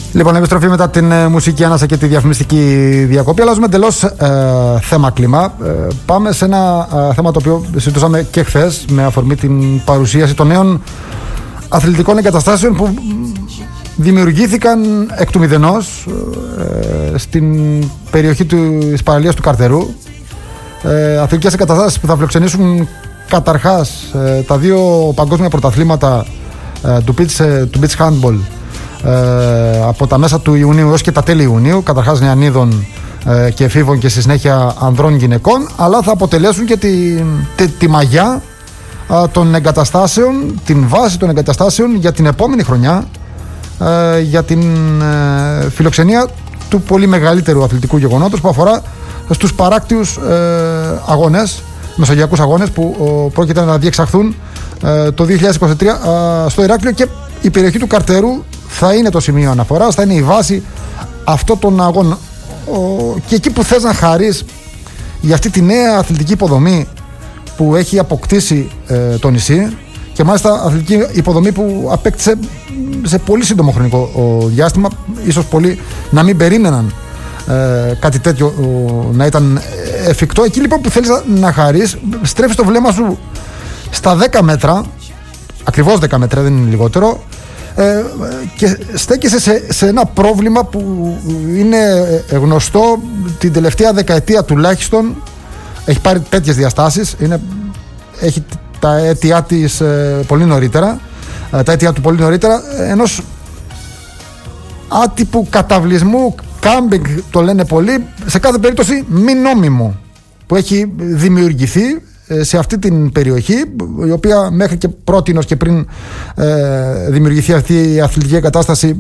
Λοιπόν, επιστροφή μετά την μουσική ανάσα και τη διαφημιστική διακοπή. Αλλάζουμε εντελώς θέμα κλίμα. Πάμε σε ένα θέμα το οποίο συζητούσαμε και χθες με αφορμή την παρουσίαση των νέων αθλητικών εγκαταστάσεων που δημιουργήθηκαν εκ του μηδενός στην περιοχή της παραλίας του Καρτερού. Αθλητικές εγκαταστάσεις που θα φιλοξενήσουν καταρχάς τα δύο παγκόσμια πρωταθλήματα του beach handball από τα μέσα του Ιουνίου έως και τα τέλη Ιουνίου, καταρχάς νεανίδων και εφήβων και στη συνέχεια ανδρών γυναικών, αλλά θα αποτελέσουν και τη μαγιά των εγκαταστάσεων, την βάση των εγκαταστάσεων για την επόμενη χρονιά, για την φιλοξενία του πολύ μεγαλύτερου αθλητικού γεγονότος που αφορά στους παράκτιους αγώνες, μεσογειακούς αγώνες που πρόκειται να διεξαχθούν το 2023 στο Ηράκλειο, και η περιοχή του Καρτερού θα είναι το σημείο αναφοράς, θα είναι η βάση αυτών των αγώνων, και εκεί που θες να χαρείς για αυτή τη νέα αθλητική υποδομή που έχει αποκτήσει το νησί, και μάλιστα αθλητική υποδομή που απέκτησε σε πολύ σύντομο χρονικό διάστημα, ίσως πολλοί να μην περίμεναν κάτι τέτοιο να ήταν εφικτό. Εκεί λοιπόν που θέλεις να χαρείς, στρέφεις το βλέμμα σου στα 10 μέτρα, ακριβώς 10 μέτρα, δεν είναι λιγότερο, και στέκεσαι σε ένα πρόβλημα που είναι γνωστό την τελευταία δεκαετία τουλάχιστον. Έχει πάρει τέτοιες διαστάσεις, έχει τα αίτια της πολύ νωρίτερα, τα αίτια του πολύ νωρίτερα, ενός άτυπου καταβλισμού, κάμπινγκ το λένε πολλοί, σε κάθε περίπτωση μη νόμιμο, που έχει δημιουργηθεί σε αυτή την περιοχή, η οποία μέχρι και πρότινος και πριν δημιουργηθεί αυτή η αθλητική εγκατάσταση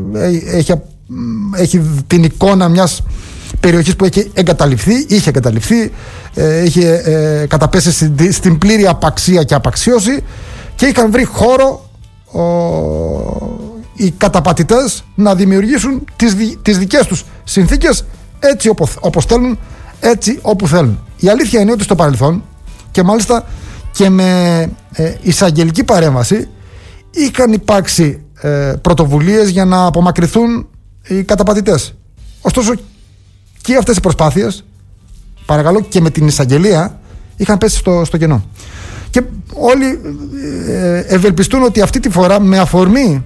έχει την εικόνα μιας περιοχής που είχε εγκαταλειφθεί, είχε καταπέσει στην πλήρη απαξία και απαξίωση, και είχαν βρει χώρο οι καταπατητές να δημιουργήσουν τις δικές τους συνθήκες έτσι όπως θέλουν, έτσι όπου θέλουν. Η αλήθεια είναι ότι στο παρελθόν, και μάλιστα και με εισαγγελική παρέμβαση, είχαν υπάρξει πρωτοβουλίες για να απομακρυνθούν οι καταπατητές. Ωστόσο και αυτές οι προσπάθειες, παρακαλώ, και με την εισαγγελία είχαν πέσει στο κενό. Και όλοι ευελπιστούν ότι αυτή τη φορά, με αφορμή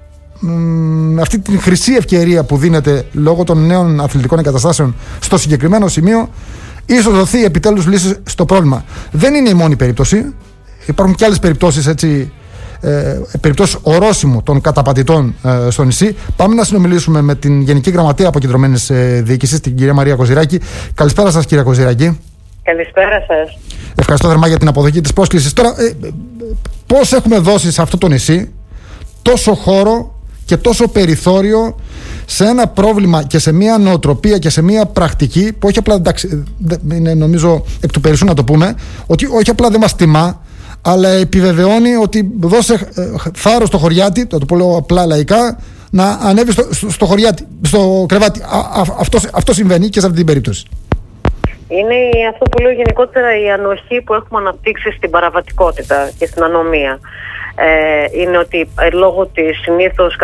αυτή την χρυσή ευκαιρία που δίνεται λόγω των νέων αθλητικών εγκαταστάσεων στο συγκεκριμένο σημείο, ίσως δοθεί επιτέλους λύση στο πρόβλημα. Δεν είναι η μόνη περίπτωση. Υπάρχουν και άλλες περιπτώσεις, περιπτώσεις ορόσημου των καταπατητών στο νησί. Πάμε να συνομιλήσουμε με την Γενική Γραμματέα Αποκεντρωμένης Διοίκησης, την κυρία Μαρία Κοζηράκη. Καλησπέρα σας, κυρία Κοζηράκη. Καλησπέρα σας. Ευχαριστώ θερμά για την αποδοχή της πρόσκλησης. Τώρα, πώς έχουμε δώσει σε αυτό το νησί τόσο χώρο και τόσο περιθώριο σε ένα πρόβλημα και σε μια νοοτροπία και σε μια πρακτική που όχι απλά, εντάξει, είναι νομίζω εκ του περισσού να το πούμε, ότι όχι απλά δεν μας τιμά, αλλά επιβεβαιώνει ότι δώσε θάρρος στο χωριάτι, το πω απλά λαϊκά, να ανέβει στο χωριάτι, στο κρεβάτι. Αυτό συμβαίνει και σε αυτή την περίπτωση. Είναι αυτό που λέω γενικότερα, η ανοχή που έχουμε αναπτύξει στην παραβατικότητα και στην ανομία. Είναι ότι λόγω της συνήθως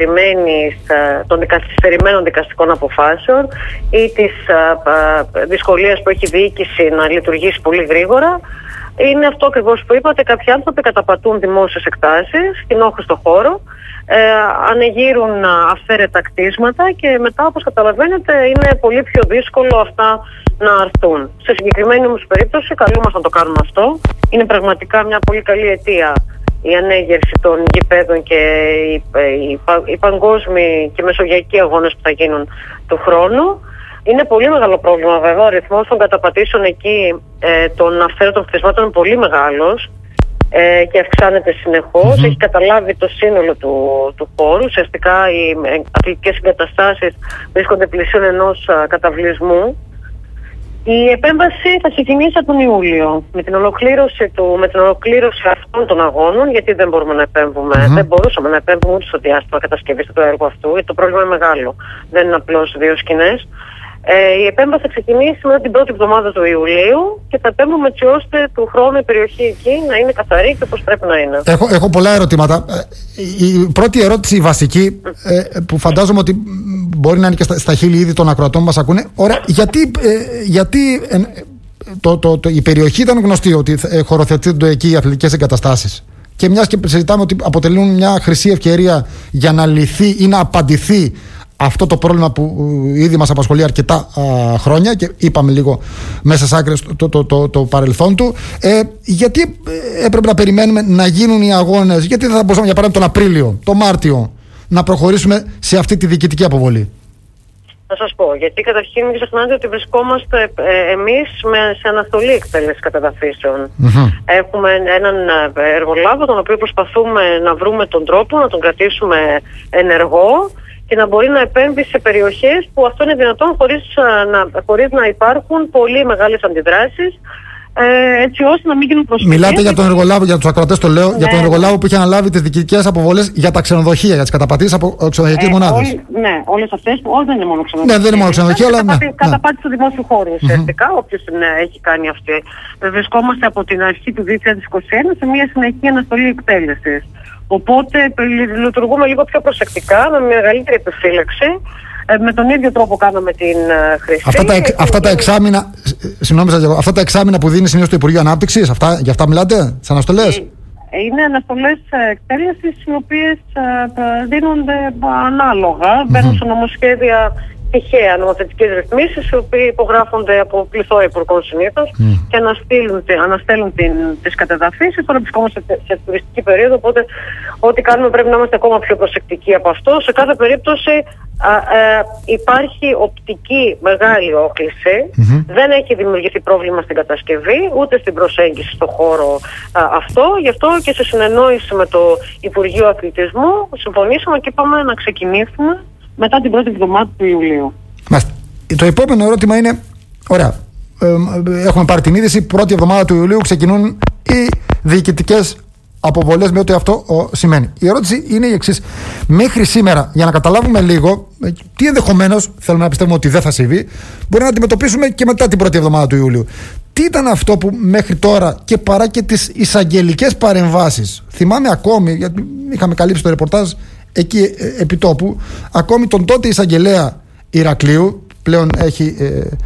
των καθυστερημένων δικαστικών αποφάσεων ή της δυσκολίας που έχει η διοίκηση να λειτουργήσει πολύ γρήγορα, είναι αυτό ακριβώς που είπατε. Κάποιοι άνθρωποι καταπατούν δημόσιες εκτάσεις, κοινόχρηστο χώρο, ανεγείρουν αυθαίρετα κτίσματα, και μετά, όπως καταλαβαίνετε, είναι πολύ πιο δύσκολο αυτά να αρθούν. Σε συγκεκριμένη όμως περίπτωση καλούμαστε να το κάνουμε αυτό. Είναι πραγματικά μια πολύ καλή αιτία η ανέγερση των γηπέδων και οι παγκόσμιοι και μεσογειακοί αγώνες που θα γίνουν του χρόνου. Είναι πολύ μεγάλο πρόβλημα βέβαια. Ο αριθμός των καταπατήσεων εκεί των αυθαίρετων κτισμάτων είναι πολύ μεγάλος και αυξάνεται συνεχώς. Έχει καταλάβει το σύνολο του χώρου. Ουσιαστικά οι αθλητικές εγκαταστάσεις βρίσκονται πλησίον ενός καταβλισμού. Η επέμβαση θα ξεκινήσει από τον Ιούλιο με την ολοκλήρωση αυτών των αγώνων, γιατί δεν μπορούμε να επέμβουμε. Δεν μπορούσαμε να επέμβουμε ούτε στο διάστημα κατασκευής του έργου αυτού, γιατί το πρόβλημα είναι μεγάλο. Δεν είναι απλώς δύο σκηνές. Η επέμβαση θα ξεκινήσει μετά την πρώτη εβδομάδα του Ιουλίου και θα επέμβουμε έτσι ώστε του χρόνου η περιοχή εκεί να είναι καθαρή και όπως πρέπει να είναι. Έχω πολλά ερωτήματα. Η πρώτη ερώτηση, η βασική, που φαντάζομαι ότι μπορεί να είναι και στα χείλη ήδη των ακροατών που μας ακούνε. Ωραία, γιατί η περιοχή ήταν γνωστή ότι χωροθετούνται εκεί οι αθλητικές εγκαταστάσεις. Και μιας και συζητάμε ότι αποτελούν μια χρυσή ευκαιρία για να λυθεί ή να απαντηθεί αυτό το πρόβλημα που ήδη μας απασχολεί αρκετά χρόνια και είπαμε λίγο μέσα σε άκρες το παρελθόν του, γιατί έπρεπε να περιμένουμε να γίνουν οι αγώνες, γιατί δεν θα μπορούσαμε για παράδειγμα τον Απρίλιο, τον Μάρτιο να προχωρήσουμε σε αυτή τη διοικητική αποβολή? Θα σας πω, γιατί καταρχήν μην ξεχνάτε ότι βρισκόμαστε εμείς σε αναστολή εκτέλεσης κατεδαφίσεων. Έχουμε έναν εργολάβο τον οποίο προσπαθούμε να βρούμε τον τρόπο να τον κρατήσουμε ενεργό και να μπορεί να επέμβει σε περιοχές που αυτό είναι δυνατόν χωρίς να υπάρχουν πολύ μεγάλες αντιδράσεις, έτσι ώστε να μην γίνουν προσφυγές. Μιλάτε για τον εργολάβο, για τους ακροατές το λέω, για τον εργολάβο που είχε αναλάβει τις διοικητικές αποβολές για τα ξενοδοχεία, για τις καταπατήσεις από ξενοδοχειακές μονάδες. Ναι, όλες αυτές που δεν είναι μόνο ξενοδοχεία. Ναι, δεν είναι μόνο ξενοδοχεία, αλλά. Καταπάτηση του δημόσιου χώρου ουσιαστικά, όποιος έχει κάνει αυτή. Βρισκόμαστε από την αρχή του 2021 σε μια συνεχή αναστολή εκτέλεσης. Οπότε λειτουργούμε λίγο πιο προσεκτικά, με μεγαλύτερη επιφύλαξη. Με τον ίδιο τρόπο κάναμε την χρήση. Αυτά τα εξάμηνα που δίνει συνήθως το Υπουργείο Ανάπτυξης, για αυτά μιλάτε, τις αναστολές? Είναι αναστολές εκτέλεσης οι οποίες δίνονται ανάλογα. Μπαίνουν σε νομοσχέδια τυχαία νομοθετικές ρυθμίσεις, οι οποίοι υπογράφονται από πληθώρα υπουργών συνήθως και αναστέλνουν τις κατεδαφίσεις. Τώρα βρισκόμαστε σε τουριστική περίοδο, οπότε ό,τι κάνουμε πρέπει να είμαστε ακόμα πιο προσεκτικοί από αυτό. Σε κάθε περίπτωση υπάρχει οπτική μεγάλη όχληση. Δεν έχει δημιουργηθεί πρόβλημα στην κατασκευή, ούτε στην προσέγγιση στο χώρο αυτό. Γι' αυτό και σε συνεννόηση με το Υπουργείο Αθλητισμού συμφωνήσαμε και είπαμε να ξεκινήσουμε μετά την πρώτη εβδομάδα του Ιουλίου. Το επόμενο ερώτημα είναι, ωραία, έχουμε πάρει την είδηση, πρώτη εβδομάδα του Ιουλίου ξεκινούν οι διοικητικές αποβολές με ό,τι αυτό σημαίνει. Η ερώτηση είναι η εξής. Μέχρι σήμερα, για να καταλάβουμε λίγο τι ενδεχομένως, θέλουμε να πιστεύουμε ότι δεν θα συμβεί, μπορεί να αντιμετωπίσουμε και μετά την πρώτη εβδομάδα του Ιουλίου. Τι ήταν αυτό που μέχρι τώρα και παρά και τις εισαγγελικές παρεμβάσεις, θυμάμαι ακόμη, γιατί είχαμε καλύψει το ρεπορτάζ εκεί επί τόπου, ακόμη τον τότε εισαγγελέα Ηρακλείου, πλέον έχει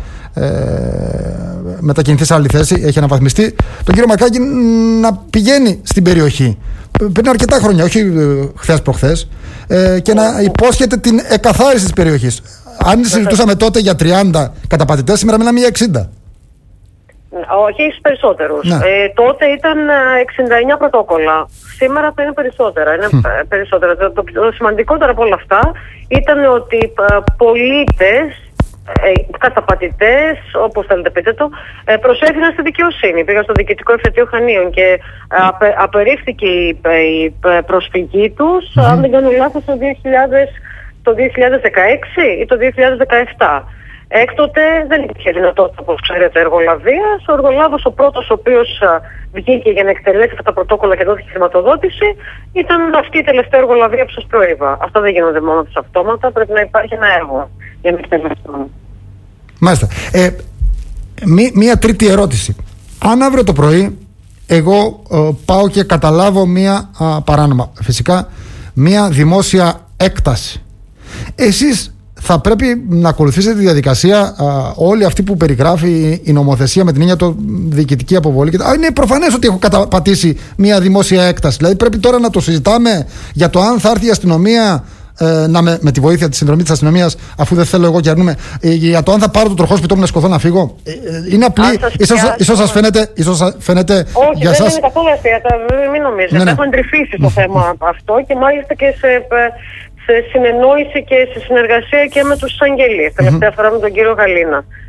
μετακινηθεί σε άλλη θέση, έχει αναβαθμιστεί, τον κύριο Μακάκη, να πηγαίνει στην περιοχή πριν αρκετά χρόνια, όχι χθες προχθές, και να υπόσχεται την εκαθάριση της περιοχής. Αν συζητούσαμε τότε για 30 καταπατητές, σήμερα μιλάμε για 60. Όχι, έχει περισσότερους. Τότε ήταν 69 πρωτόκολλα. Σήμερα θα είναι περισσότερα. περισσότερα. Το σημαντικότερο από όλα αυτά ήταν ότι πολίτες, καταπατητές, όπως θέλετε πείτε το, προσέφεραν στη δικαιοσύνη. Πήγαν στο Διοικητικό Εφετείο Χανίων και απερίφθηκε η προσφυγή τους, αν δεν κάνω λάθος, το 2016 ή το 2017. Έκτοτε δεν υπήρχε δυνατότητα, όπως ξέρετε, εργολαβίας. Ο εργολάβος, ο πρώτος ο οποίος βγήκε για να εκτελέσει αυτά τα πρωτόκολλα και δόθηκε χρηματοδότηση, ήταν αυτή η τελευταία εργολαβία που σας προείπα. Αυτά δεν γίνονται μόνο τους αυτόματα, πρέπει να υπάρχει ένα έργο για να εκτελέσουν. Μάλιστα. Μία τρίτη ερώτηση. Αν αύριο το πρωί εγώ πάω και καταλάβω μία παράνομα, φυσικά μία δημόσια έκταση, εσείς θα πρέπει να ακολουθήσετε τη διαδικασία όλη αυτή που περιγράφει η νομοθεσία με την έννοια το διοικητική αποβολή. Είναι προφανές ότι έχω καταπατήσει μια δημόσια έκταση. Δηλαδή πρέπει τώρα να το συζητάμε για το αν θα έρθει η αστυνομία με τη βοήθεια της συνδρομή της αστυνομίας, αφού δεν θέλω εγώ και αρνούμε, για το αν θα πάρω το τροχόσπιτό μου να σκοθώ να φύγω. Είναι απλή. Ίσως σας φαίνεται. Όχι, δεν είναι καθόλου αστεία. Μην νομίζετε. Έχω εντρυφήσει στο θέμα αυτό και μάλιστα και σε συνεννόηση και σε συνεργασία και με τους εισαγγελίες. Τελευταία φορά με τον κύριο Γαλίνα.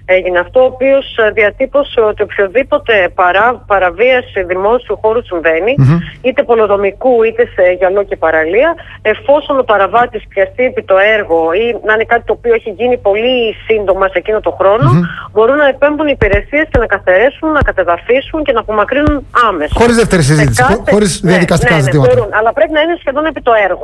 έγινε αυτό, ο οποίος διατύπωσε ότι οποιοδήποτε παραβίαση δημόσιου χώρου συμβαίνει, είτε πολεοδομικού είτε σε γυαλό και παραλία, εφόσον ο παραβάτης πιαστεί επί το έργο ή να είναι κάτι το οποίο έχει γίνει πολύ σύντομα σε εκείνο το χρόνο, μπορούν να επέμπουν υπηρεσίες και να καθαρίσουν, να κατεδαφίσουν και να απομακρύνουν άμεσα. Χωρίς δεύτερη συζήτηση, χωρίς διαδικαστικά ζητήματα. Μπορούν, αλλά πρέπει να είναι σχεδόν επί το έργο.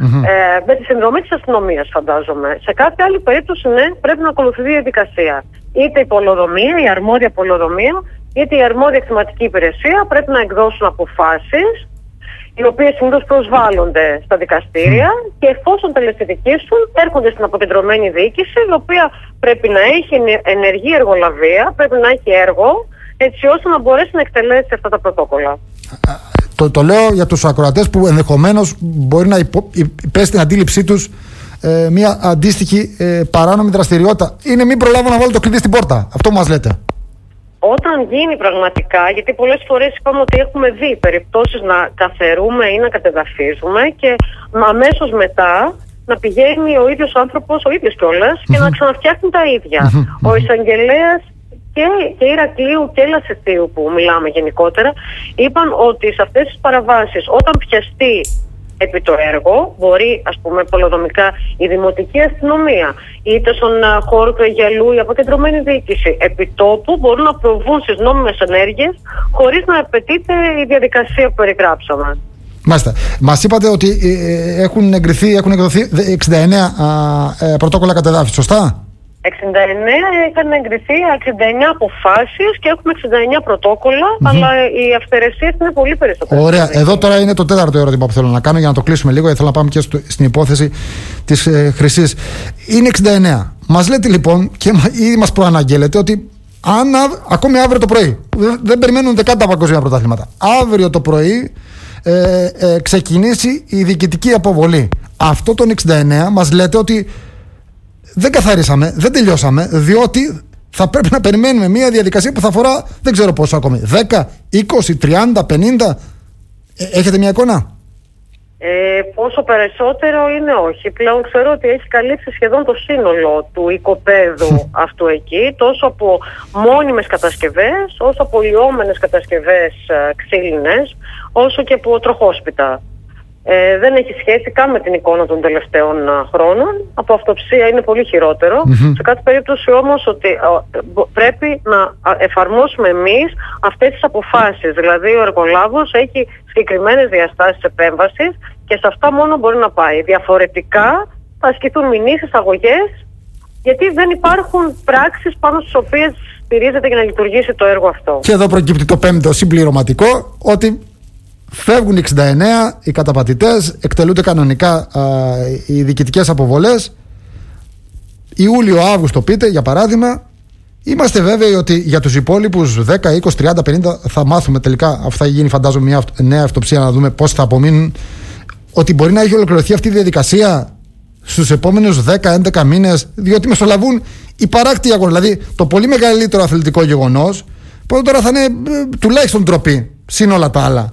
Με τη συνδρομή της αστυνομίας, φαντάζομαι. Σε κάθε άλλη περίπτωση, ναι, πρέπει να ακολουθεί διαδικασία. Είτε η πολεοδομία, η αρμόδια πολεοδομία, είτε η αρμόδια εξηματική υπηρεσία πρέπει να εκδώσουν αποφάσεις, οι οποίες συνήθως προσβάλλονται στα δικαστήρια και εφόσον τελεσιδικήσουν, έρχονται στην αποκεντρωμένη διοίκηση, η οποία πρέπει να έχει ενεργή εργολαβία, πρέπει να έχει έργο, έτσι ώστε να μπορέσει να εκτελέσει αυτά τα πρωτόκολλα. Το λέω για τους ακροατές που ενδεχομένως μπορεί να υπέσει την αντίληψή τους μια αντίστοιχη παράνομη δραστηριότητα. Είναι μην προλάβω να βάλω το κλειδί στην πόρτα. Αυτό μας λέτε. Όταν γίνει πραγματικά, γιατί πολλές φορές είπαμε ότι έχουμε δει περιπτώσεις να καθαιρούμε ή να κατεδαφίζουμε και αμέσως μετά να πηγαίνει ο ίδιος άνθρωπος, ο ίδιος κιόλας, και να ξαναφτιάχνει τα ίδια. Ο εισαγγελέας και Ηρακλείου και Λασιτίου, που μιλάμε γενικότερα, είπαν ότι σε αυτές τις παραβάσεις, όταν πιαστεί επί το έργο, μπορεί, ας πούμε, πολεοδομικά η δημοτική αστυνομία, είτε στον χώρο του Αιγιαλού η αποκεντρωμένη διοίκηση, επί τόπου μπορούν να προβούν στις νόμιμες ενέργειες χωρίς να απαιτείται η διαδικασία που περιγράψαμε. Μάλιστα. Μας είπατε ότι έχουν εκδοθεί 69 πρωτόκολλα κατεδάφισης, σωστά? 69 είχαν εγκριθεί, 69 αποφάσεις και έχουμε 69 πρωτόκολλα, αλλά οι αυθαιρεσίες είναι πολύ περισσότερες. Ωραία. Εδώ τώρα είναι το τέταρτο ερώτημα που θέλω να κάνω για να το κλείσουμε λίγο, γιατί θέλω να πάμε και στην υπόθεση της Χρυσής. Είναι 69. Μας λέτε λοιπόν και ήδη μας προαναγγέλλετε ότι ακόμη αύριο το πρωί, δεν περιμένουν δεκάτα παγκόσμια πρωταθλήματα, αύριο το πρωί ξεκινήσει η διοικητική αποβολή. Αυτό των 69 μας λέτε ότι δεν καθαρίσαμε, δεν τελειώσαμε, διότι θα πρέπει να περιμένουμε μια διαδικασία που θα αφορά δεν ξέρω πόσο ακόμη. 10, 20, 30, 50. Έχετε μια εικόνα? Πόσο περισσότερο είναι όχι. Πλέον ξέρω ότι έχει καλύψει σχεδόν το σύνολο του οικοπαίδου αυτού εκεί, τόσο από μόνιμες κατασκευές, όσο από λιώμενες κατασκευές ξύλινες, όσο και από τροχόσπιτα. Δεν έχει σχέση καν με την εικόνα των τελευταίων χρόνων. Από αυτοψία είναι πολύ χειρότερο. Σε κάθε περίπτωση όμως ότι πρέπει να εφαρμόσουμε εμείς αυτές τις αποφάσεις. Δηλαδή ο εργολάβος έχει συγκεκριμένες διαστάσεις επέμβασης και σε αυτά μόνο μπορεί να πάει. Διαφορετικά θα ασκηθούν μηνύσεις, αγωγές, γιατί δεν υπάρχουν πράξεις πάνω στις οποίες στηρίζεται για να λειτουργήσει το έργο αυτό. Και εδώ προκύπτει το πέμπτο συμπληρωματικό, ότι φεύγουν οι 69, οι καταπατητές, εκτελούνται κανονικά οι διοικητικές αποβολές. Ιούλιο-Αύγουστο πείτε, για παράδειγμα. Είμαστε βέβαιοι ότι για τους υπόλοιπους 10, 20, 30, 50 θα μάθουμε τελικά, αφού θα γίνει φαντάζομαι μια νέα αυτοψία, να δούμε πώς θα απομείνουν, ότι μπορεί να έχει ολοκληρωθεί αυτή η διαδικασία στους επόμενους 10-11 μήνες, διότι μεσολαβούν οι παράκτιοι αγώνες. Δηλαδή το πολύ μεγαλύτερο αθλητικό γεγονός, που τώρα θα είναι τουλάχιστον ντροπή, συν όλα τα άλλα.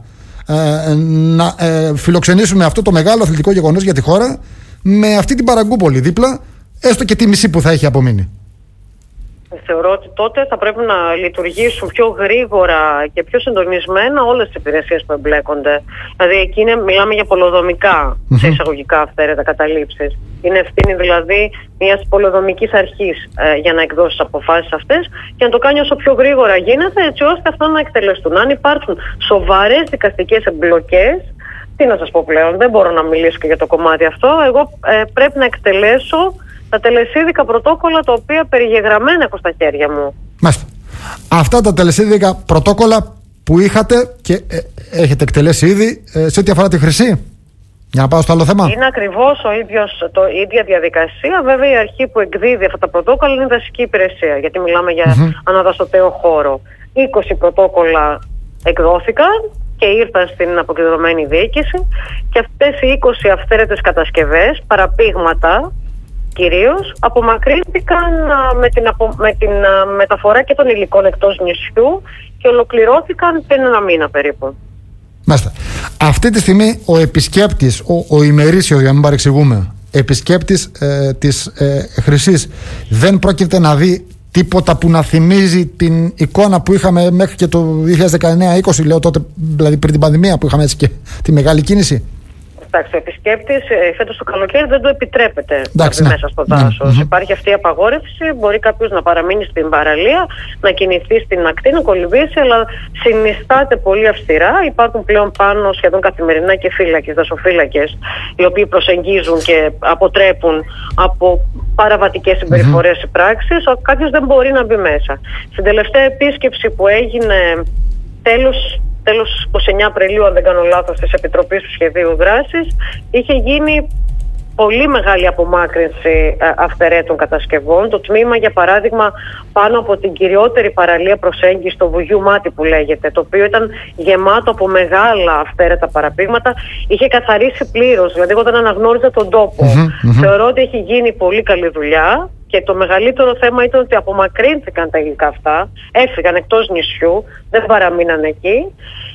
Να φιλοξενήσουμε αυτό το μεγάλο αθλητικό γεγονός για τη χώρα με αυτή την Παραγκούπολη δίπλα, έστω και τη μισή που θα έχει απομείνει. Θεωρώ ότι τότε θα πρέπει να λειτουργήσουν πιο γρήγορα και πιο συντονισμένα όλες τις υπηρεσίες που εμπλέκονται. Δηλαδή εκεί μιλάμε για πολεοδομικά, σε εισαγωγικά αυθαίρετα καταλήψεις. Είναι ευθύνη δηλαδή μιας πολεοδομικής αρχής για να εκδώσει τις αποφάσεις αυτές και να το κάνει όσο πιο γρήγορα γίνεται, έτσι ώστε αυτά να εκτελεστούν. Αν υπάρχουν σοβαρές δικαστικές εμπλοκές, τι να σας πω πλέον, δεν μπορώ να μιλήσω και για το κομμάτι αυτό. Εγώ πρέπει να εκτελέσω τα τελεσίδικα πρωτόκολλα τα οποία περιγεγραμμένα έχω στα χέρια μου. Μάλιστα. Αυτά τα τελεσίδικα πρωτόκολλα που είχατε και έχετε εκτελέσει ήδη σε ό,τι αφορά τη Χρυσή. Για να πάω στο άλλο θέμα. Είναι ακριβώς η ίδια διαδικασία. Βέβαια η αρχή που εκδίδει αυτά τα πρωτόκολλα είναι η δασική υπηρεσία, γιατί μιλάμε για αναδαστωτέο χώρο. 20 πρωτόκολλα εκδόθηκαν και ήρθαν στην αποκεντρωμένη διοίκηση και αυτές οι 20 αυθαίρετες κατασκευές, παραπήγματα κυρίως, απομακρύνθηκαν με την μεταφορά και των υλικών εκτός νησιού και ολοκληρώθηκαν πριν ένα μήνα περίπου. Μάλιστα. Αυτή τη στιγμή ο επισκέπτης, ο ημερήσιος, για να μην παρεξηγούμε, επισκέπτης της Χρυσής δεν πρόκειται να δει τίποτα που να θυμίζει την εικόνα που είχαμε μέχρι και το 2019-20, λέω τότε, δηλαδή πριν την πανδημία, που είχαμε έτσι και τη μεγάλη κίνηση? Εντάξει, ο επισκέπτης φέτος το καλοκαίρι δεν το επιτρέπεται μέσα στο Ναι. δάσος. Υπάρχει αυτή η απαγόρευση. Μπορεί κάποιος να παραμείνει στην παραλία, να κινηθεί στην ακτή, να κολυμπήσει, αλλά συνιστάται πολύ αυστηρά. Υπάρχουν πλέον πάνω σχεδόν καθημερινά και φύλακες, δασοφύλακες, οι οποίοι προσεγγίζουν και αποτρέπουν από παραβατικές συμπεριφορές ή πράξεις. Κάποιος δεν μπορεί να μπει μέσα. Στην τελευταία επίσκεψη που έγινε τέλος 29 Απριλίου, αν δεν κάνω λάθος, της Επιτροπής του Σχεδίου Δράσης, είχε γίνει πολύ μεγάλη απομάκρυνση αυθαιρέτων κατασκευών. Το τμήμα, για παράδειγμα, πάνω από την κυριότερη παραλία προσέγγιση, το Βουγιού Μάτι που λέγεται, το οποίο ήταν γεμάτο από μεγάλα αυθαίρετα παραπήγματα, είχε καθαρίσει πλήρως. Δηλαδή, εγώ δεν αναγνώριζα τον τόπο. Θεωρώ ότι έχει γίνει πολύ καλή δουλειά. Και το μεγαλύτερο θέμα ήταν ότι απομακρύνθηκαν τα υλικά αυτά, έφυγαν εκτός νησιού, δεν παραμείναν εκεί.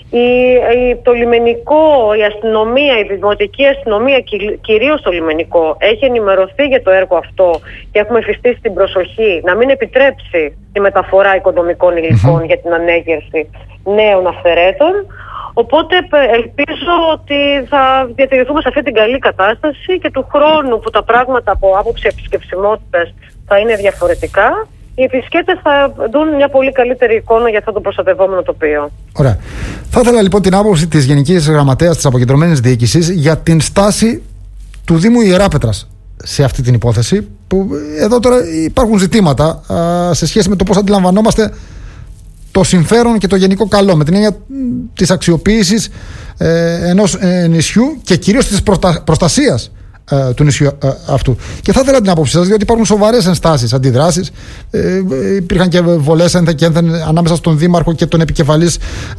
Το λιμενικό, η αστυνομία, η δημοτική αστυνομία, κυρίως το λιμενικό, έχει ενημερωθεί για το έργο αυτό και έχουμε εφιστήσει την προσοχή να μην επιτρέψει τη μεταφορά οικονομικών υλικών για την ανέγερση νέων αυθαιρέτων. Οπότε ελπίζω ότι θα διατηρηθούμε σε αυτή την καλή κατάσταση και του χρόνου που τα πράγματα από άποψη επισκεψιμότητας θα είναι διαφορετικά, οι επισκέπτες θα δουν μια πολύ καλύτερη εικόνα για αυτό το προστατευόμενο τοπίο. Ωραία. Θα ήθελα λοιπόν την άποψη της Γενικής Γραμματέας της Αποκεντρωμένης Διοίκησης για την στάση του Δήμου Ιεράπετρας σε αυτή την υπόθεση, που εδώ τώρα υπάρχουν ζητήματα σε σχέση με το πώς αντιλαμβανόμαστε το συμφέρον και το γενικό καλό, με την έννοια της αξιοποίησης ενός νησιού και κυρίως της προστασίας του νησιού αυτού. Και θα ήθελα την άποψή σας, διότι υπάρχουν σοβαρές ενστάσεις, αντιδράσεις. Υπήρχαν και βολές ανάμεσα στον Δήμαρχο και τον επικεφαλής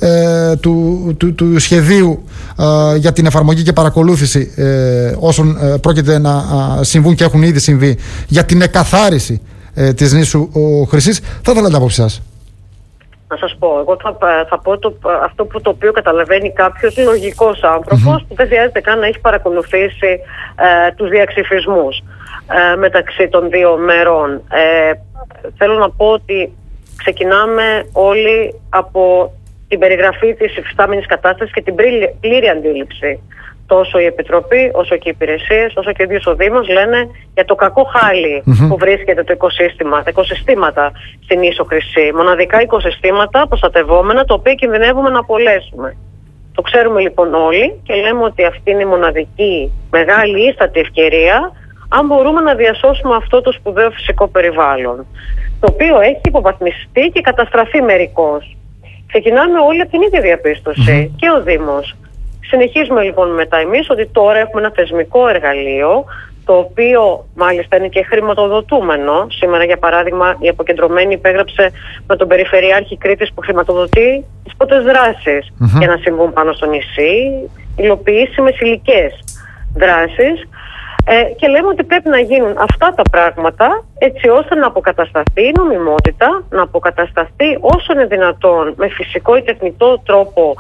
του σχεδίου για την εφαρμογή και παρακολούθηση όσων πρόκειται να συμβούν και έχουν ήδη συμβεί για την εκαθάριση της νήσου Χρυσής. Θα ήθελα την άποψή σας. Να σας πω, εγώ θα πω αυτό που το οποίο καταλαβαίνει κάποιος λογικός άνθρωπος που δεν χρειάζεται καν να έχει παρακολουθήσει τους διαξυφισμούς μεταξύ των δύο μερών. Θέλω να πω ότι ξεκινάμε όλοι από την περιγραφή της υφιστάμενης κατάστασης και την πλήρη αντίληψη. Τόσο η Επιτροπή, όσο και οι υπηρεσίες, όσο και ο ίδιος ο Δήμος λένε για το κακό χάλι που βρίσκεται το οικοσύστημα, τα οικοσυστήματα στην Ίσο Χρυσή. Μοναδικά οικοσυστήματα προστατευόμενα, τα οποία κινδυνεύουμε να απολέσουμε. Το ξέρουμε λοιπόν όλοι και λέμε ότι αυτή είναι η μοναδική μεγάλη ίστατη ευκαιρία αν μπορούμε να διασώσουμε αυτό το σπουδαίο φυσικό περιβάλλον, το οποίο έχει υποβαθμιστεί και καταστραφεί μερικώς. Ξεκινάμε όλοι από την ίδια διαπίστωση και ο Δήμος. Συνεχίζουμε λοιπόν μετά εμείς ότι τώρα έχουμε ένα θεσμικό εργαλείο, το οποίο μάλιστα είναι και χρηματοδοτούμενο. Σήμερα, για παράδειγμα, η Αποκεντρωμένη υπέγραψε με τον Περιφερειάρχη Κρήτης που χρηματοδοτεί τις πρώτες δράσεις για να συμβούν πάνω στο νησί, υλοποιήσιμες υλικές δράσεις. Και λέμε ότι πρέπει να γίνουν αυτά τα πράγματα έτσι ώστε να αποκατασταθεί η νομιμότητα, να όσο είναι δυνατόν με φυσικό ή τεχνητό τρόπο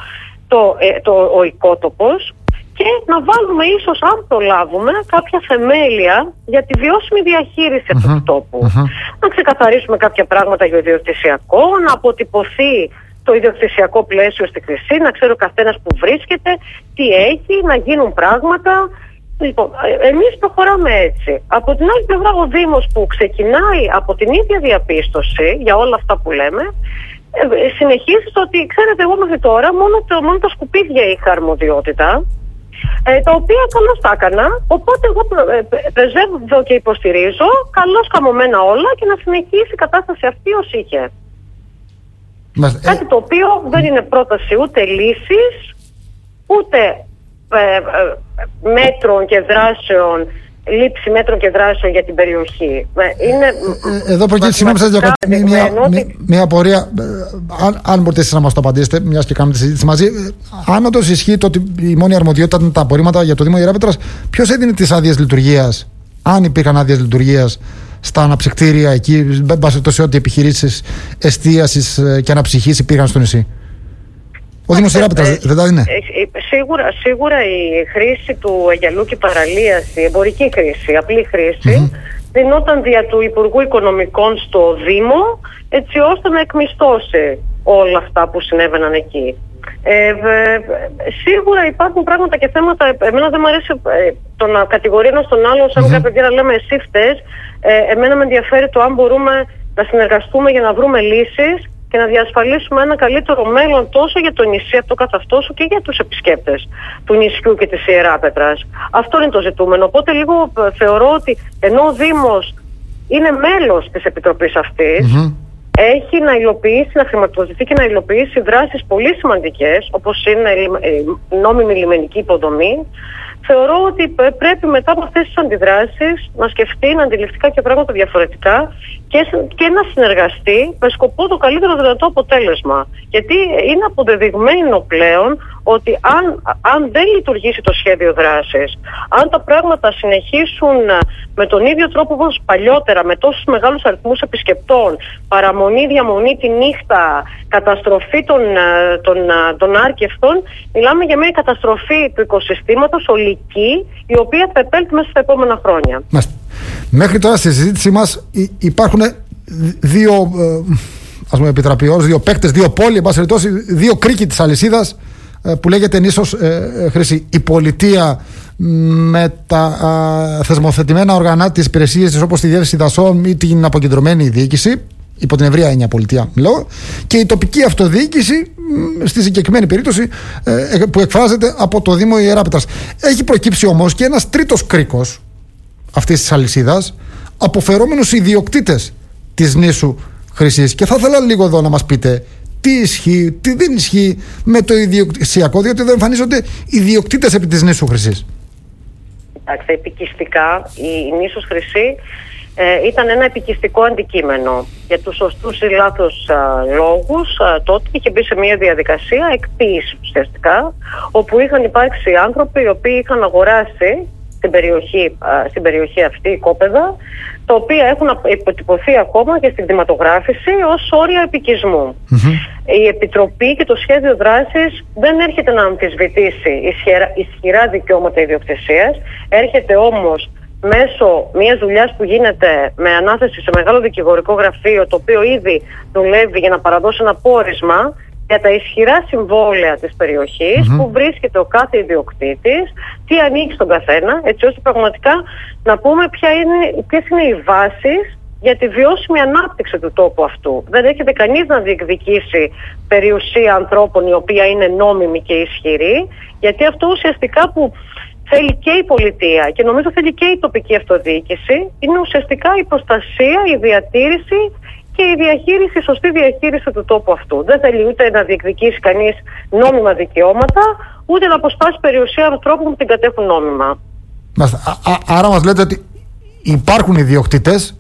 ο οικότοπος και να βάλουμε ίσως, αν το λάβουμε, κάποια θεμέλια για τη βιώσιμη διαχείριση αυτού του τόπου. Να ξεκαθαρίσουμε κάποια πράγματα για το ιδιοκτησιακό, να αποτυπωθεί το ιδιοκτησιακό πλαίσιο στη Χρυσή, να ξέρει ο καθένας που βρίσκεται, τι έχει, να γίνουν πράγματα. Λοιπόν, εμείς προχωράμε έτσι. Από την άλλη πλευρά, ο Δήμος που ξεκινάει από την ίδια διαπίστωση για όλα αυτά που λέμε, συνεχίζει το ότι, ξέρετε, εγώ μέχρι τώρα μόνο τα σκουπίδια είχα αρμοδιότητα, τα οποία καλώς τα έκανα, οπότε εγώ πρεσβεύω και υποστηρίζω καλώς καμωμένα όλα και να συνεχίσει η κατάσταση αυτή ως είχε. Κάτι το οποίο δεν είναι πρόταση ούτε λύσης, ούτε μέτρων και δράσεων, λήψη μέτρων και δράσεων για την περιοχή. Εδώ προκύπτει, συγγνώμη σας διακόπτω, μια απορία, αν μπορείτε εσείς να μας το απαντήσετε, μιας και κάνουμε τη συζήτηση μαζί. Αν όντως ισχύει το ότι η μόνη αρμοδιότητα ήταν τα απορρίμματα για το Δήμο Ιεράπετρας, ποιος έδινε τις άδειες λειτουργίας, αν υπήρχαν άδειες λειτουργίας στα αναψυκτήρια εκεί, μπας ό,τι επιχειρήσεις εστίασης και αναψυχής υπήρχαν στο νησί? Ο Δήμος Ιεράπετρας δεν τα είναι? Σίγουρα η χρήση του Αιγιαλού και παραλίας, η εμπορική χρήση, η απλή χρήση, δινόταν δια του Υπουργού Οικονομικών στο Δήμο, έτσι ώστε να εκμισθώσει όλα αυτά που συνέβαιναν εκεί. Σίγουρα υπάρχουν πράγματα και θέματα. Εμένα δεν μου αρέσει το να κατηγορεί ένας τον άλλο σαν κάποια παιδιά να λέμε εσύ φταίς. Εμένα με ενδιαφέρει το αν μπορούμε να συνεργαστούμε για να βρούμε λύσεις και να διασφαλίσουμε ένα καλύτερο μέλλον τόσο για το νησί αυτό καθ' αυτό όσο και για τους επισκέπτες του νησιού και της Ιεράπετρας. Αυτό είναι το ζητούμενο. Οπότε λίγο θεωρώ ότι ενώ ο Δήμος είναι μέλος της Επιτροπής αυτής, έχει να υλοποιήσει, να χρηματοδοτηθεί και να υλοποιήσει δράσεις πολύ σημαντικές, όπως είναι νόμιμη λιμενική υποδομή. Θεωρώ ότι πρέπει μετά από αυτές τις αντιδράσεις να σκεφτεί, να αντιληφθεί κάποια πράγματα διαφορετικά και να συνεργαστεί με σκοπό το καλύτερο δυνατό αποτέλεσμα. Γιατί είναι αποδεδειγμένο πλέον ότι αν δεν λειτουργήσει το σχέδιο δράσης, αν τα πράγματα συνεχίσουν με τον ίδιο τρόπο όπως παλιότερα, με τόσους μεγάλους αριθμούς επισκεπτών, παραμονή, διαμονή τη νύχτα, καταστροφή των άρκευτων, μιλάμε για μια καταστροφή του οικοσυστήματος ολική, η οποία θα επέλθει μέσα στα επόμενα χρόνια. Μέχρι τώρα στη συζήτησή μας υπάρχουν δύο, ας πούμε, επιτραπιώς, δύο παίκτες, δύο πόλοι, εν πάση περιπτώσει, δύο κρίκοι της αλυσίδας που λέγεται νήσος Χρυσή. Η πολιτεία με τα θεσμοθετημένα οργανά της υπηρεσίας της, όπως τη διεύθυνση δασών ή την αποκεντρωμένη διοίκηση, υπό την ευρεία έννοια πολιτεία μιλώ, και η τοπική αυτοδιοίκηση στη συγκεκριμένη περίπτωση που εκφράζεται από το Δήμο Ιεράπετρας. Έχει προκύψει όμως και ένας τρίτος κρίκος αυτής της αλυσίδας, αποφερόμενους ιδιοκτήτες της νήσου Χρυσής. Και θα ήθελα λίγο εδώ να μας πείτε τι ισχύει, τι δεν ισχύει με το ιδιοκτησιακό, διότι δεν εμφανίζονται ιδιοκτήτες επί της νήσου Χρυσής. Κοιτάξτε, επικιστικά η νήσος Χρυσή ήταν ένα επικιστικό αντικείμενο. Για τους σωστούς ή λάθος λόγους τότε είχε μπει σε μια διαδικασία εκποίησης ουσιαστικά, όπου είχαν υπάρξει άνθρωποι οι οποίοι είχαν αγοράσει στην περιοχή αυτή οικόπεδα, τα οποία έχουν υποτυπωθεί ακόμα και στην κτηματογράφηση ως όρια επικισμού. Η Επιτροπή και το σχέδιο δράσης δεν έρχεται να αμφισβητήσει ισχυρά δικαιώματα ιδιοκτησίας, έρχεται όμως μέσω μιας δουλειάς που γίνεται με ανάθεση σε μεγάλο δικηγορικό γραφείο, το οποίο ήδη δουλεύει για να παραδώσει ένα πόρισμα για τα ισχυρά συμβόλαια της περιοχής, που βρίσκεται ο κάθε ιδιοκτήτης, τι ανήκει στον καθένα, έτσι ώστε πραγματικά να πούμε ποιες είναι οι βάσεις για τη βιώσιμη ανάπτυξη του τόπου αυτού. Δεν έρχεται κανείς να διεκδικήσει περιουσία ανθρώπων η οποία είναι νόμιμη και ισχυρή, γιατί αυτό ουσιαστικά που θέλει και η πολιτεία και νομίζω θέλει και η τοπική αυτοδιοίκηση είναι ουσιαστικά η προστασία, η διατήρηση και η διαχείριση, η σωστή διαχείριση του τόπου αυτού. Δεν θέλει ούτε να διεκδικήσει κανείς νόμιμα δικαιώματα, ούτε να αποσπάσει περιουσία ανθρώπων που την κατέχουν νόμιμα. Άρα μας λέτε ότι υπάρχουν ιδιοκτήτες,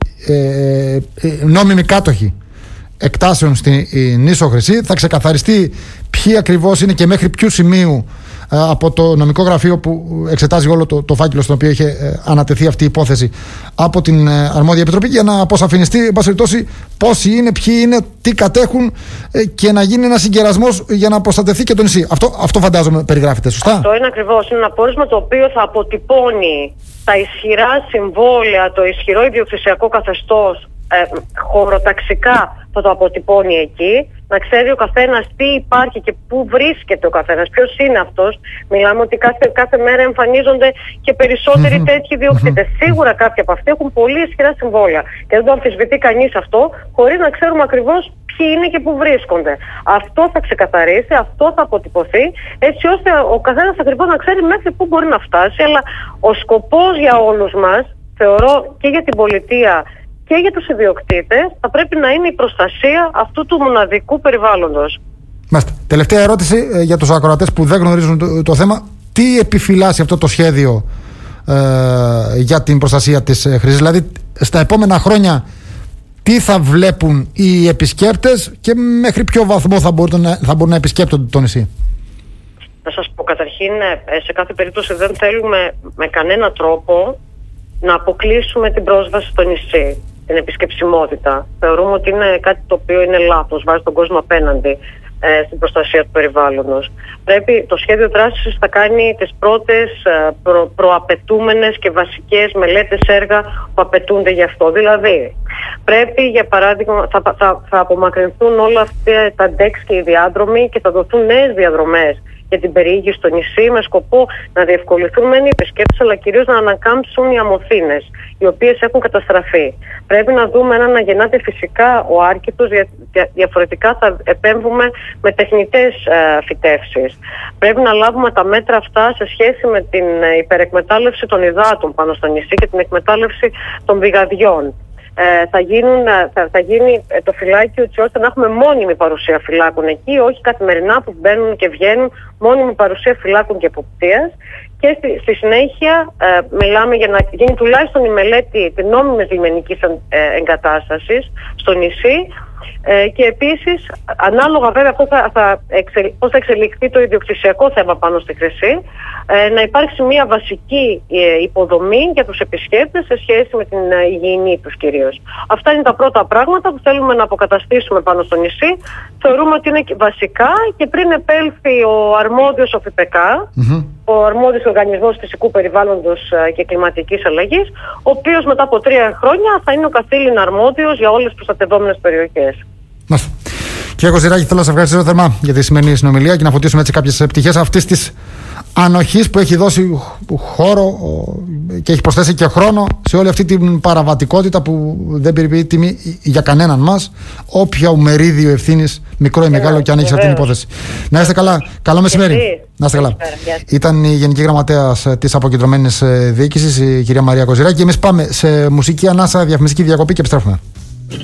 νόμιμοι κάτοχοι εκτάσεων στη νήσο Χρυσή. Θα ξεκαθαριστεί ποιοι ακριβώς είναι και μέχρι ποιου σημείου από το νομικό γραφείο που εξετάζει όλο το φάκελο στον οποίο είχε ανατεθεί αυτή η υπόθεση από την αρμόδια επιτροπή, για να αποσαφινιστεί εν πάση περιπτώσει πόσοι είναι, ποιοι είναι, τι κατέχουν και να γίνει ένα συγκερασμός για να προστατευτεί και το νησί. Αυτό φαντάζομαι περιγράφεται, σωστά? Αυτό είναι ακριβώς. Είναι ένα πόρισμα το οποίο θα αποτυπώνει τα ισχυρά συμβόλαια, το ισχυρό ιδιοκτησιακό καθεστώς, χωροταξικά θα το αποτυπώνει εκεί, να ξέρει ο καθένας τι υπάρχει και πού βρίσκεται ο καθένας, ποιος είναι αυτός. Μιλάμε ότι κάθε μέρα εμφανίζονται και περισσότεροι τέτοιοι ιδιοκτήτες. Σίγουρα κάποιοι από αυτοί έχουν πολύ ισχυρά συμβόλαια και δεν το αμφισβητεί κανείς αυτό, χωρίς να ξέρουμε ακριβώς ποιοι είναι και πού βρίσκονται. Αυτό θα ξεκαθαρίσει, αυτό θα αποτυπωθεί, έτσι ώστε ο καθένας ακριβώς να ξέρει μέχρι πού μπορεί να φτάσει. Αλλά ο σκοπός για όλους μας, θεωρώ και για την πολιτεία και για τους ιδιοκτήτες, θα πρέπει να είναι η προστασία αυτού του μοναδικού περιβάλλοντος. Τελευταία ερώτηση για τους ακροατές που δεν γνωρίζουν το θέμα. Τι επιφυλάσσει αυτό το σχέδιο για την προστασία της Χρυσής? Δηλαδή στα επόμενα χρόνια τι θα βλέπουν οι επισκέπτες και μέχρι ποιο βαθμό θα μπορούν να επισκέπτονται το νησί? Να σας πω, καταρχήν, σε κάθε περίπτωση δεν θέλουμε με κανένα τρόπο να αποκλείσουμε την πρόσβαση στο νησί, την επισκεψιμότητα. Θεωρούμε ότι είναι κάτι το οποίο είναι λάθος, βάζει τον κόσμο απέναντι. στην προστασία του περιβάλλοντος. Το σχέδιο δράσης θα κάνει τις πρώτες προαπαιτούμενες και βασικές μελέτες έργα που απαιτούνται γι' αυτό. Δηλαδή, πρέπει, για παράδειγμα, θα απομακρυνθούν όλα αυτά τα ντεξ και οι διάδρομοι και θα δοθούν νέες διαδρομές για την περιήγηση στο νησί, με σκοπό να διευκολυνθούν μεν οι επισκέπτες, αλλά κυρίως να ανακάμψουν οι αμοθήνες, οι οποίες έχουν καταστραφεί. Πρέπει να δούμε να γεννάται φυσικά ο Άρκητος, διαφορετικά θα επέμβουμε με τεχνητές φυτεύσεις. Πρέπει να λάβουμε τα μέτρα αυτά σε σχέση με την υπερεκμετάλλευση των υδάτων πάνω στο νησί και την εκμετάλλευση των πηγαδιών. Θα γίνει το φυλάκιο έτσι ώστε να έχουμε μόνιμη παρουσία φυλάκων εκεί, όχι καθημερινά που μπαίνουν και βγαίνουν, μόνιμη παρουσία φυλάκων και εποπτείας. Και στη συνέχεια μιλάμε για να γίνει τουλάχιστον η μελέτη της νόμιμης λιμενικής εγκατάστασης στο νησί. Και επίσης, ανάλογα βέβαια πώς θα εξελιχθεί το ιδιοκτησιακό θέμα πάνω στη Χρυσή, να υπάρξει μια βασική υποδομή για τους επισκέπτες σε σχέση με την υγιεινή τους κυρίως. Αυτά είναι τα πρώτα πράγματα που θέλουμε να αποκαταστήσουμε πάνω στο νησί. Θεωρούμε ότι είναι βασικά, και πριν επέλθει ο αρμόδιος ΟΦΠΚ, ο αρμόδιος Οργανισμός Φυσικού Περιβάλλοντος και Κλιματικής Αλλαγής, ο οποίος μετά από 3 χρόνια θα είναι ο καθήλυν αρμόδιος για όλες τις προστατευόμενες περιοχές. Κύριε Κοζηράκη, θέλω να σας ευχαριστήσω θερμά για τη σημερινή συνομιλία και να φωτίσουμε έτσι κάποιες πτυχές αυτής της ανοχής που έχει δώσει χώρο και έχει προσθέσει και χρόνο σε όλη αυτή την παραβατικότητα που δεν περιποιεί τιμή για κανέναν μας, όποια μερίδιο ευθύνης, μικρό ή μεγάλο, και αν έχει σε αυτήν την υπόθεση. Να είστε καλά. Καλό μεσημέρι. Να είστε καλά. Ήταν η Γενική Γραμματέας της Αποκεντρωμένης Διοίκησης, η κυρία Μαρία Κοζηράκη. Εμείς πάμε σε μουσική ανάσα, διαφημιστική διακοπή και επιστρέφουμε.